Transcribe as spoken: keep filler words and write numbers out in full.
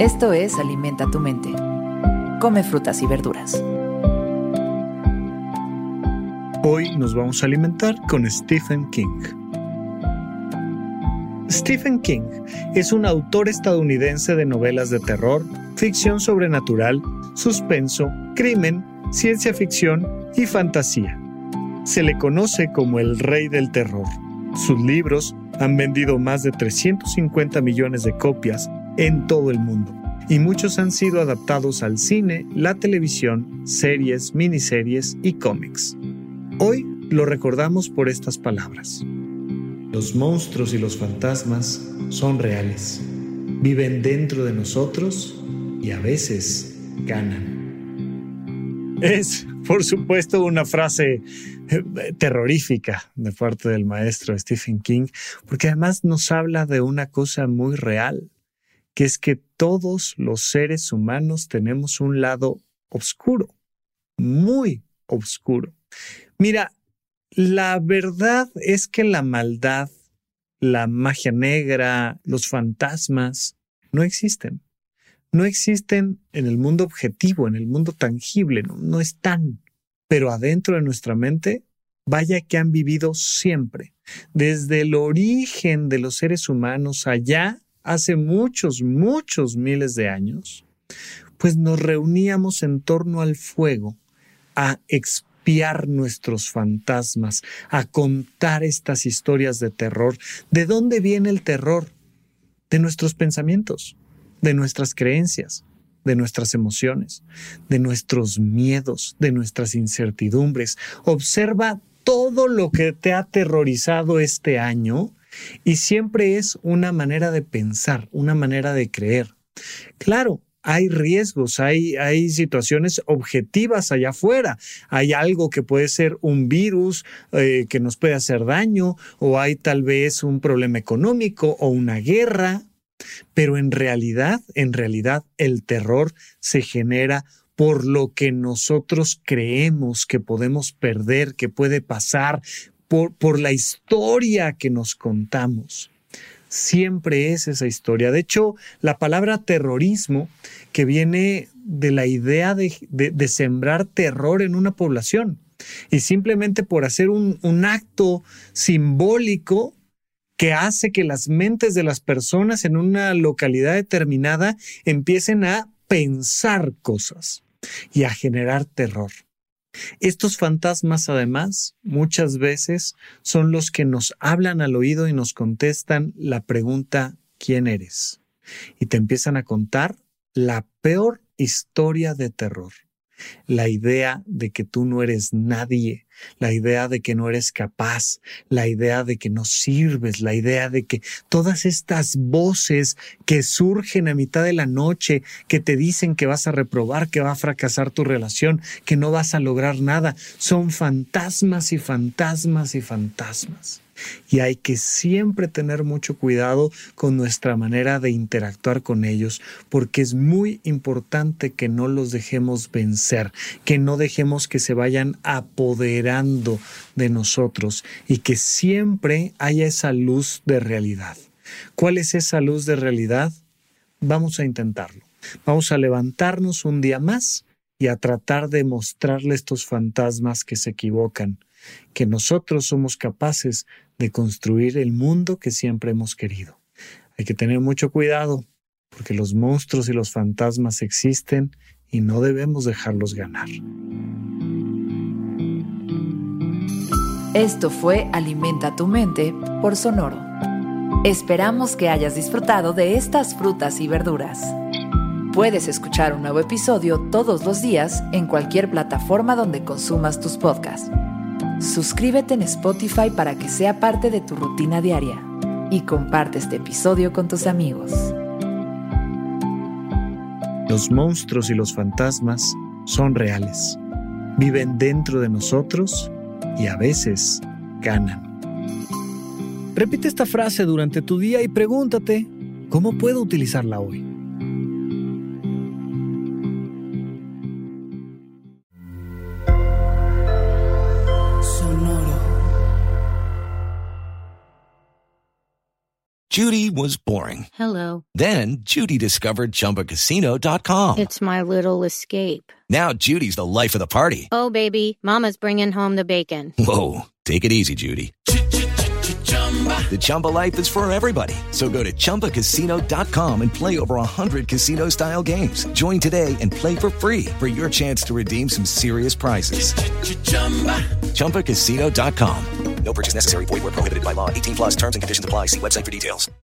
Esto es Alimenta tu mente. Come frutas y verduras. Hoy nos vamos a alimentar con Stephen King. Stephen King es un autor estadounidense de novelas de terror, ficción sobrenatural, suspenso, crimen, ciencia ficción y fantasía. Se le conoce como el rey del terror. Sus libros han vendido más de trescientos cincuenta millones de copias en todo el mundo, y muchos han sido adaptados al cine, la televisión, series, miniseries y cómics. Hoy lo recordamos por estas palabras. Los monstruos y los fantasmas son reales. Viven dentro de nosotros y a veces ganan. Es, por supuesto, una frase terrorífica de parte del maestro Stephen King, porque además nos habla de una cosa muy real, que es que todos los seres humanos tenemos un lado oscuro, muy oscuro. Mira, la verdad es que la maldad, la magia negra, los fantasmas no existen. No existen en el mundo objetivo, en el mundo tangible, no, no están. Pero adentro de nuestra mente, vaya que han vivido siempre. Desde el origen de los seres humanos allá, hace muchos, muchos miles de años, pues nos reuníamos en torno al fuego a expiar nuestros fantasmas, a contar estas historias de terror. ¿De dónde viene el terror? De nuestros pensamientos, de nuestras creencias, de nuestras emociones, de nuestros miedos, de nuestras incertidumbres. Observa todo lo que te ha aterrorizado este año y siempre es una manera de pensar, una manera de creer. Claro, hay riesgos, hay, hay situaciones objetivas allá afuera. Hay algo que puede ser un virus eh, que nos puede hacer daño, o hay tal vez un problema económico o una guerra. Pero en realidad, en realidad, el terror se genera por lo que nosotros creemos que podemos perder, que puede pasar, por, por la historia que nos contamos. Siempre es esa historia. De hecho, la palabra terrorismo, que viene de la idea de, de, de sembrar terror en una población, y simplemente por hacer un, un acto simbólico que hace que las mentes de las personas en una localidad determinada empiecen a pensar cosas y a generar terror. Estos fantasmas, además, muchas veces son los que nos hablan al oído y nos contestan la pregunta ¿quién eres? Y te empiezan a contar la peor historia de terror. La idea de que tú no eres nadie, la idea de que no eres capaz, la idea de que no sirves, la idea de que todas estas voces que surgen a mitad de la noche, que te dicen que vas a reprobar, que va a fracasar tu relación, que no vas a lograr nada, son fantasmas y fantasmas y fantasmas. Y hay que siempre tener mucho cuidado con nuestra manera de interactuar con ellos, porque es muy importante que no los dejemos vencer, que no dejemos que se vayan apoderando de nosotros y que siempre haya esa luz de realidad. ¿Cuál es esa luz de realidad? Vamos a intentarlo. Vamos a levantarnos un día más y a tratar de mostrarle a estos fantasmas que se equivocan, que nosotros somos capaces de construir el mundo que siempre hemos querido. Hay que tener mucho cuidado, porque los monstruos y los fantasmas existen y no debemos dejarlos ganar. Esto fue Alimenta tu mente por Sonoro. Esperamos que hayas disfrutado de estas frutas y verduras. Puedes escuchar un nuevo episodio todos los días en cualquier plataforma donde consumas tus podcasts. Suscríbete en Spotify para que sea parte de tu rutina diaria y comparte este episodio con tus amigos. Los monstruos y los fantasmas son reales. Viven dentro de nosotros y a veces ganan. Repite esta frase durante tu día y pregúntate, ¿cómo puedo utilizarla hoy? Judy was boring. Hello. Then Judy discovered Chumba Casino dot com. It's my little escape. Now Judy's the life of the party. Oh, baby, mama's bringing home the bacon. Whoa, take it easy, Judy. The Chumba life is for everybody. So go to Chumba Casino dot com and play over one hundred casino-style games. Join today and play for free for your chance to redeem some serious prizes. Chumba Casino dot com. No purchase necessary. Void where prohibited by law. eighteen plus terms and conditions apply. See website for details.